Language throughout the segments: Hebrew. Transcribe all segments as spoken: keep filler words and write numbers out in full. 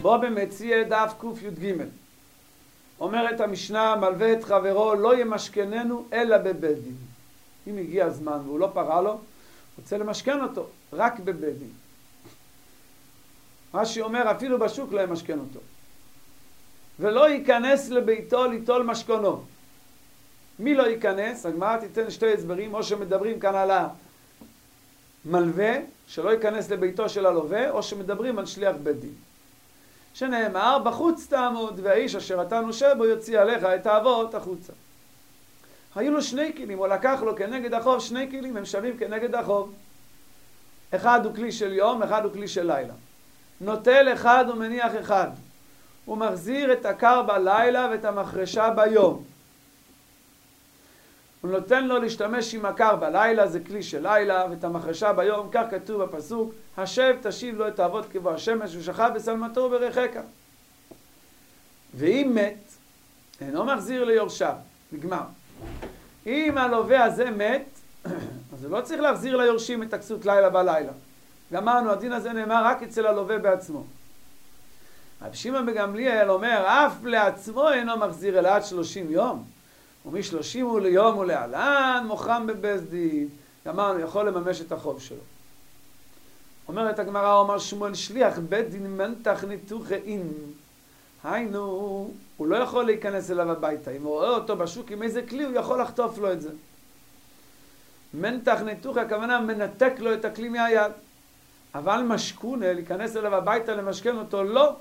בו במציע דף קי"ג. אומרת המשנה, מלווה את חברו לא ימשכננו אלא בבית דין. אם הגיע הזמן והוא לא פרע לו, רוצה למשכן אותו, רק בבית דין. רש"י אומר, אפילו בשוק לא ימשכן אותו. ולא ייכנס לביתו ליטול משכונו. מי לא ייכנס? הגמרא תיתן שתי הסברים, או שמדברים כאן על המלווה, שלא ייכנס לביתו של הלווה, או שמדברים על שליח בית דין. שנאמר, בחוץ תעמוד, והאיש אשר אתה נושה בו יוציא עליך את האבות החוצה. היו לו שני כלים, הוא לקח לו כנגד החוב שני כלים, הם שווים כנגד החוב. אחד הוא כלי של יום, אחד הוא כלי של לילה. נוטל אחד ומניח אחד. הוא מחזיר את הקר בלילה ואת המחרשה ביום. הוא נותן לו להשתמש עם הקר בלילה, זה כלי של לילה, ואת המחרשה ביום, כך כתוב בפסוק, השב תשיב לו את האבות כבוא השמש, ושכב בשלמתו וברכך. ואם מת, אינו מחזיר ליורשיו, נגמר. אם הלווה הזה מת, אז הוא לא צריך להחזיר ליורשים את הכסות לילה בלילה. גמרנו, הדין הזה נאמר רק אצל הלווה בעצמו. רבי שמעון בן גמליאל אומר, אף לעצמו אינו מחזיר אלא עד שלושים יום. ומשלושים הוא ליום ולעלן, מוכרם בבית דין. גמרנו, יכול לממש את החוב שלו. אומרת הגמרא, אומר שמואל, שליח בית דין מנתח ניתוחי אין. היינו, הוא לא יכול להיכנס אליו הביתה. אם הוא רואה אותו בשוק עם איזה כלי, הוא יכול לחטוף לו את זה. מנתח ניתוחי, הכוונה מנתק לו את הכלי מהיד. אבל משכונה, להיכנס אליו הביתה, למשכן אותו, לא.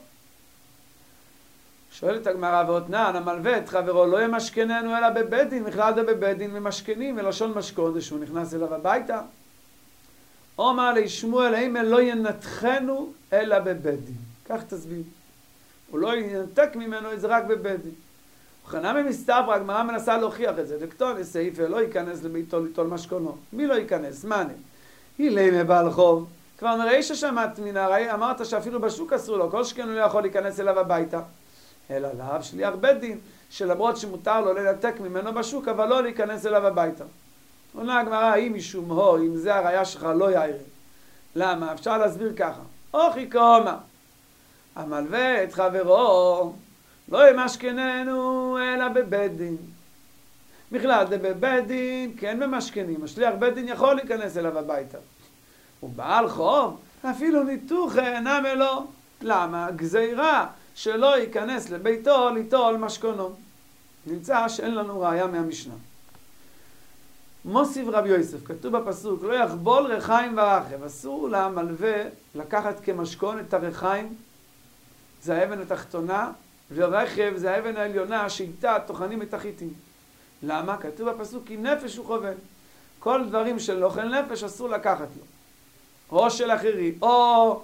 שואלת הגמרא, ואותנן, המלווה את חברו לא ימשכננו אלא בבית דין, בכלל זה בבית דין ומשכנים, ולשון משכון זה שהוא נכנס אליו הביתה. אומר לי שמואל, האם לא ינתחנו אלא בבית דין. כך תסביר. הוא לא ינתק ממנו את זה רק בבית דין. וכנם ממסתברא, הגמרא מנסה להוכיח את זה. דקטון לסעיפה, לא ייכנס לביתו ליטול משכונו. מי לא ייכנס? מנה. הילי מבעל חוב. כבר נראה ששמעת מן הרי, אמרת שאפילו בשוק אסור לו, כל שכן הוא לא יכול להיכנס אליו הביתה. אלא לאו שליח בית דין, שלמרות שמותר לו לנתק ממנו בשוק, אבל לא להיכנס אליו הביתה. עונה הגמרא, האם משום הו, אם זה הראיה שלך לא יעיר. למה? אפשר להסביר ככה. אוכי קומה, המלווה את חברו, לא ימשכננו אלא בבית דין. בכלל זה בבית דין, כן במשכנים, השליח בית דין יכול להיכנס אליו הביתה. הוא בעל חוב, אפילו ניתוח אינם אלו. למה? גזירה שלא ייכנס לביתו ליטול משכונו. נמצא שאין לנו ראיה מהמשנה. מוסיף רבי יוסף, כתוב בפסוק, לא יחבול רחיים ורכב. אסור למלווה לקחת כמשכון את הרחיים, זה האבן התחתונה, ורכב זה האבן העליונה שאיתה טוחנים את החיטים. למה? כתוב בפסוק, כי נפש הוא חובל. כל דברים של אוכל נפש אסור לקחת לו. או של אחרים, או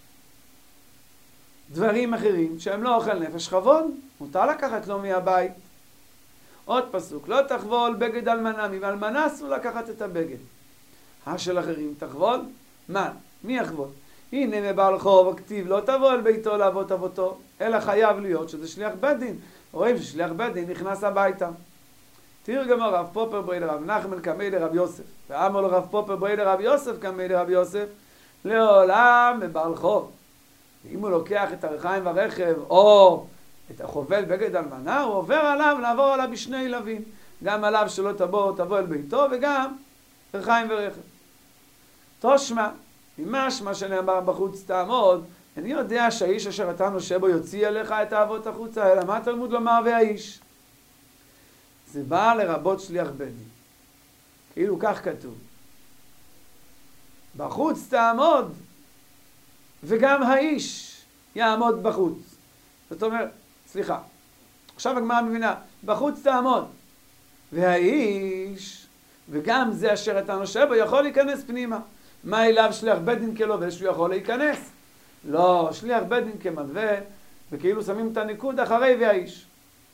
דברים אחרים שהם לא אוכל נפש, חבול, מותר לקחת לו מהבית. עוד פסוק, לא תחבול בגד אלמנה, מאלמנה אסור לקחת את הבגד. השל אחרים תחבול, מה? מי יחבול? הנה מבעל חוב הכתיב, לא תבוא אל ביתו לאבות אבותו, אלא חייב להיות שזה שליח בית דין. רואים ששליח בית דין נכנס הביתה. תרגם הרב פופר ברי לרב נחמן כמי לרב יוסף, ואמר לרב פופר ברי לרב יוסף כמי לרב יוסף, לעולם מבעל חוב. ואם הוא לוקח את הרחיים והרכב, או את החובל בגד אלמנה, הוא עובר עליו, לעבור עליו בשני לווים. גם עליו שלא תבוא, תבוא אל ביתו, וגם רחיים ורכב. תושמע, ממשמע שנאמר בחוץ תעמוד, אני יודע שהאיש אשר אתה נושה בו יוציא אליך את האבות החוצה, אלא מה תלמוד לומר והאיש? זה בא לרבות שליח בית דין. כאילו כך כתוב. בחוץ תעמוד, וגם האיש יעמוד בחוץ. זאת אומרת, סליחה, עכשיו הגמרא מבינה, בחוץ תעמוד, והאיש, וגם זה אשר אתה נושה בו, יכול להיכנס פנימה. מה אליו שליח בית דין כלובש, הוא יכול להיכנס? לא, שליח בית דין כמלווה, וכאילו שמים את הניקוד אחרי והאיש.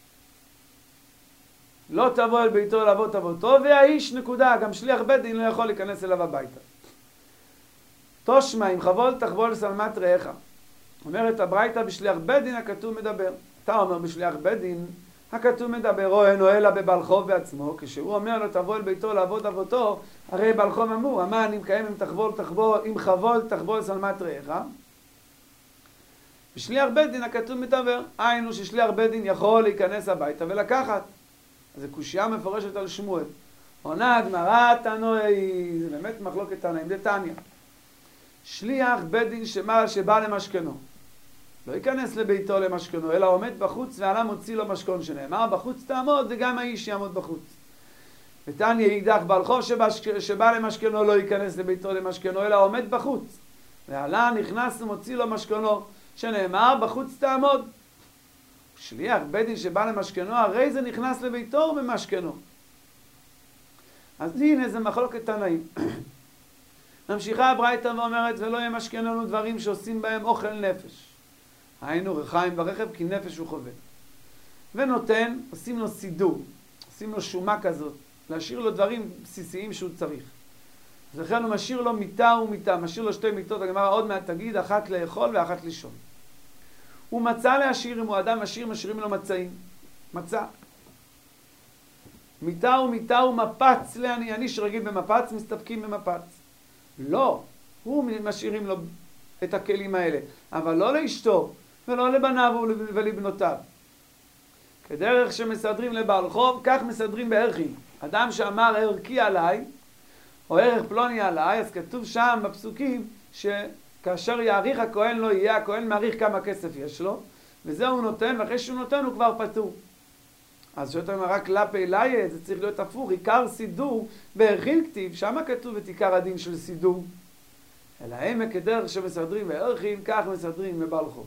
לא תבוא אל ביתו לאבות אבותו, והאיש נקודה, גם שליח בית דין לא יכול להיכנס אליו הביתה. תושמע, אם חבול תחבול שלמת רעך. אומרת הברייתא, בשליח בית דין הכתוב מדבר. אתה אומר בשליח בית דין, הכתוב מדבר, או אין או אלא בבעל חוב בעצמו, כשהוא אומר לו תבוא אל ביתו לאבות אבותו, הרי בעל חוב אמור, אמר אני מקיים אם תחבול תחבול, אם חבול תחבול שלמת רעך. בשליח בית דין הכתוב מתעבר, היינו ששליח בית דין יכול להיכנס הביתה ולקחת. אז זו קושייה מפורשת על שמואל. עונה הגמרא תנאי, זה באמת מחלוקת תנאים, זה תניא. שליח בית דין שבא, שבא למשכנו, לא ייכנס לביתו למשכנו, אלא עומד בחוץ ועלה מוציא לו משכון, שנאמר בחוץ תעמוד וגם האיש יעמוד בחוץ. ותניא אידך בעל חוב שבא, שבא למשכנו לא ייכנס לביתו למשכנו, אלא עומד בחוץ. ועלה נכנס ומוציא לו משכנו, שנאמר בחוץ תעמוד. שליח בית דין שבא למשכנו, הרי זה נכנס לביתו במשכנו. אז הנה זה מחלוקת תנאים. ממשיכה הברייתא ואומרת, ולא ימשכן לנו דברים שעושים בהם אוכל נפש. היינו רחיים ברכב כי נפש הוא חובל. ונותן, עושים לו סידור, עושים לו שומה כזאת, להשאיר לו דברים בסיסיים שהוא צריך. אז לכן הוא משאיר לו מיטה ומיטה, משאיר לו שתי מיטות, הגמרא עוד מעט תגיד, אחת לאכול ואחת לישון. הוא מצא להשאיר, אם הוא אדם משאיר, משאירים לו מצעים. מצע. מיטה ומיטה ומפץ לעני, אני שרגיל במפץ, מסתפקים במפץ. לא, הוא משאירים לו את הכלים האלה, אבל לא לאשתו, ולא לבניו ולבנותיו. כדרך שמסדרים לבעל חוב, כך מסדרים בערכי. אדם שאמר ערכי עליי, או ערך פלוני עליי, אז כתוב שם בפסוקים, שכאשר יעריך הכהן לא יהיה, הכהן מעריך כמה כסף יש לו, וזה הוא נותן, ואחרי שהוא נותן הוא כבר פטור. אז שאתה אומר רק כלפי ליה, זה צריך להיות הפוך, עיקר סידור בערכין כתיב, שמה כתוב את עיקר הדין של סידור. אלא הם כדרך שמסדרים בערכין, כך מסדרים בבעל חוב.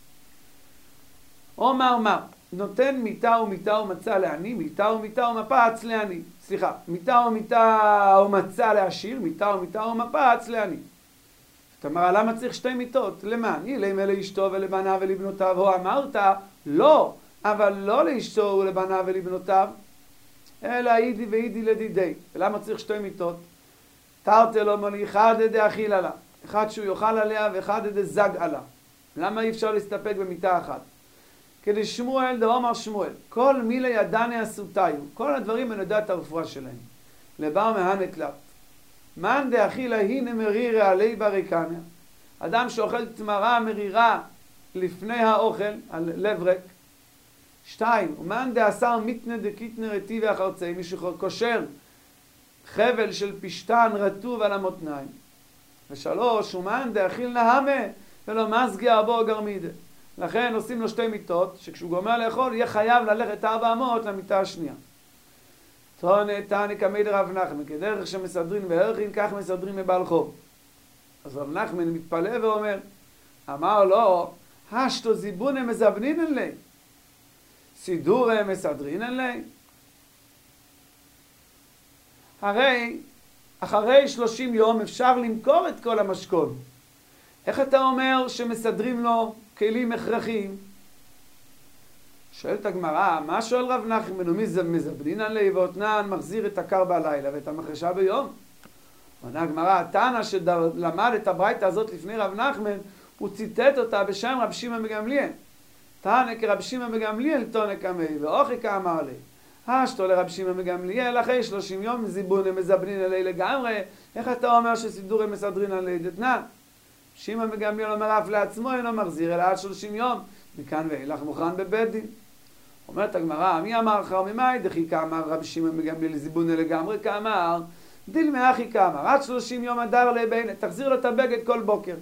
אומר מה, נותן מיטה ומיטה ומצה לעני, מיטה ומיטה ומפץ לעני. סליחה, מיטה ומיטה ומצה לעשיר, מיטה ומיטה ומפץ לעני. זאת אומרת, למה צריך שתי מיטות? למען? אילם לאשתו ולבניו ולבנותיו, או אמרת, לא, אבל לא לאשתו ולבניו ולבנותיו, אלא אידי ואידי לדידי. ולמה צריך שתי מיטות? תרתי לו מולי, אחד עדי אכיל עלה, אחד שהוא יאכל עליה ואחד עדי זג עלה. למה אי אפשר להסתפק במיטה אחת? כדי שמואל, דאמר שמואל, כל מילי ידני עשותיו, כל הדברים אני יודע את הרפואה שלהם. לבר מהנה תלת. מאן דאכילה הנה מרירה עלי בריקניה. אדם שאוכל תמרה מרירה לפני האוכל, על לב ריק. שתיים, ומאן דאסר מתנה דקיתנה רטיב ואחרצי, מי שקושר חבל של פשטן רטוב על המותניים. ושלוש, ומאן דאכיל נהמה ולא מזגי ארבו גרמידה. לכן עושים לו שתי מיטות, שכשהוא גומר לאכול יהיה חייב ללכת ארבע אמות למיטה השנייה. תונה תני כמי דרב נחמן, כדרך שמסדרים בערכין, כך מסדרים בבעל חוב. אז רב נחמן מתפלא ואומר, אמר לו, השתו זיבונה מזבנינן לי, סידור מסדרינן לי. הרי אחרי שלושים יום אפשר למכור את כל המשכון. איך אתה אומר שמסדרים לו כלים הכרחיים? שואלת הגמרא, מה שואל רב נחמן? ומי מזבנינן לי ואותנן מחזיר את הקר בלילה ואת המחרשה ביום? עונה הגמרא, התנא שלמד את הברייתא הזאת לפני רב נחמן, הוא ציטט אותה בשם רב שמעון בן גמליאל. תנא כרב שמעון בן גמליאל תונה קמי ואוכי כאמר לי. השתו לרב שמעון בן גמליאל אחרי שלושים יום זיבונה מזבנינן לי לגמרי. איך אתה אומר שסידור מסדרינן לי דתנן? שמעון בן גמליאל אומר אף לעצמו אינו מחזיר אלא עד שלושים יום, מכאן ואילך מוכן בבית דין. אומרת הגמרא, מי אמר אחר ממאי דחי כאמר רב שמעון בן גמליאל זיבונה לגמרי כאמר דילמה אחי כאמר עד שלושים יום הדר לבין, תחזיר לו את הבגד כל בוקר.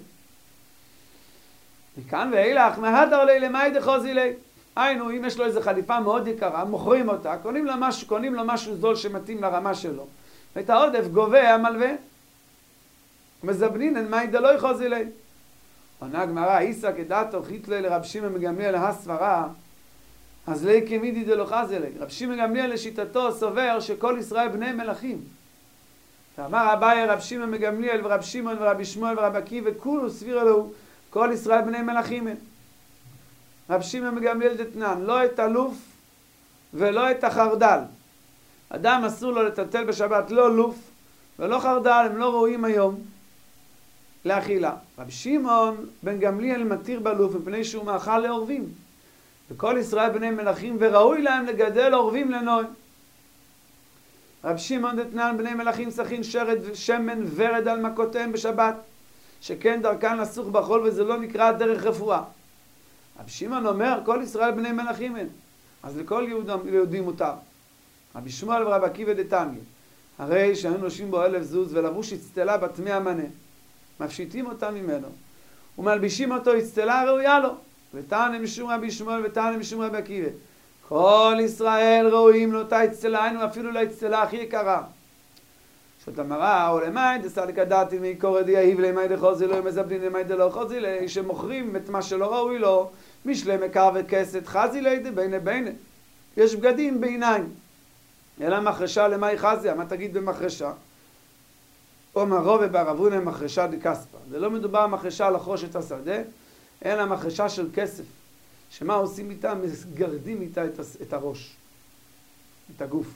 מכאן ואילך מהדר לי למאי דחוזי לי. היינו, אם יש לו איזו חליפה מאוד יקרה, מוכרים אותה, קונים לו משהו, קונים לו משהו זול שמתאים לרמה שלו. ואת העודף גובה המלווה. מזבנינן מאי דלא יחוזי לי. עונה הגמרא, איסא כדעתו חיתלי לרב שמעון בן גמליאל הסברה, אז לי כמידי דלא חזי לי. רב שמעון בן גמליאל לשיטתו סובר שכל ישראל בני מלכים. ואמר אביי רב שמעון בן גמליאל ורב שמעון ורבי שמואל ורב עקיבא וכולו סביר לו כל ישראל בני מלכים הם. רב שמעון בן גמליאל דתנן, לא את אלוף ולא את החרדל. אדם אסור לו לטלטל בשבת לא לוף ולא חרדל, הם לא ראויים היום לאכילה. רב שמעון בן גמליאל מתיר בלוף מפני שהוא מאכל לעורבים. וכל ישראל בני מלכים וראוי להם לגדל עורבים לנוי. רב שמעון דתנן בני מלכים סכין שרד שמן ורד על מכותיהם בשבת, שכן דרכן לסוך בחול וזה לא נקרא דרך רפואה. רבי שמעון אומר, כל ישראל בני מלכים הם. אז לכל יהודי מותר. רבי שמואל ורבי עקיבא דתניא, הרי שהיו נושים בו אלף זוז ולבוש אצטלה בת מאה מנה, מפשיטים אותה ממנו, ומלבישים אותו אצטלה הראויה לו, ותענה משום רבי שמואל ותענה משום רבי עקיבא. כל ישראל ראויים לאותה אצטלה, היינו אפילו לאצטלה הכי יקרה. שאת אמרה, או למאי דסליק הדעתי מעיקור דייהיב למאי דחוזי לו, מזבדין למאי דלא חוזי לי, שמוכרים את מה שלא ראוי לו, משלם עיקר וכסת חזי לי דבין לבין. יש בגדים ביניים. אלא מחרשה למאי חזיה, מה תגיד במחרשה? או מרובה בערבונה מחרשה דקספה. זה לא מדובר מחרשה לחרוש את השדה, אלא מחרשה של כסף. שמה עושים איתה? מסגרדים איתה את הראש, את הגוף.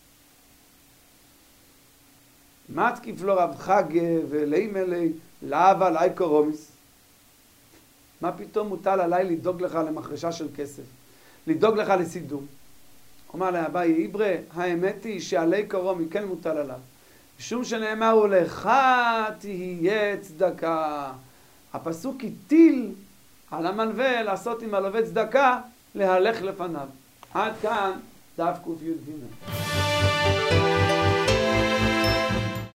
מה תקיף לו רב חגה ולימלי לאווה לאי קורומיס? מה פתאום מוטל עליי לדאוג לך למחרשה של כסף? לדאוג לך לסידור? אומר לאביי איברה, האמת היא שעלי קורומי כן מוטל עליו. משום שנאמר הוא לך תהיה צדקה. הפסוק הטיל על המלווה לעשות עם הלווה צדקה, להלך לפניו. עד כאן דף קוף י"ג.